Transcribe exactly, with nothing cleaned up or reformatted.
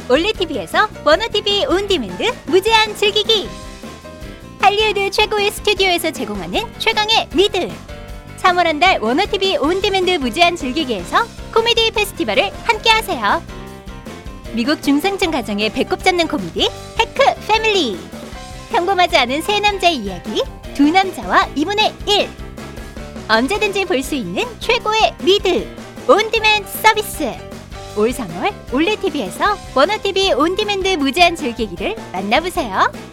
올레티비에서 워너티비 온디맨드 무제한 즐기기. 할리우드 최고의 스튜디오에서 제공하는 최강의 리드. 삼월 한 달 워너티비 온디맨드 무제한 즐기기에서 코미디 페스티벌을 함께하세요. 미국 중상층 가정의 배꼽 잡는 코미디 해크 패밀리. 평범하지 않은 세 남자의 이야기, 두 남자와 이분의 일. 언제든지 볼 수 있는 최고의 리드 온디맨드 서비스. 올 삼월 올레티비에서 워너티비 온디맨드 무제한 즐기기를 만나보세요.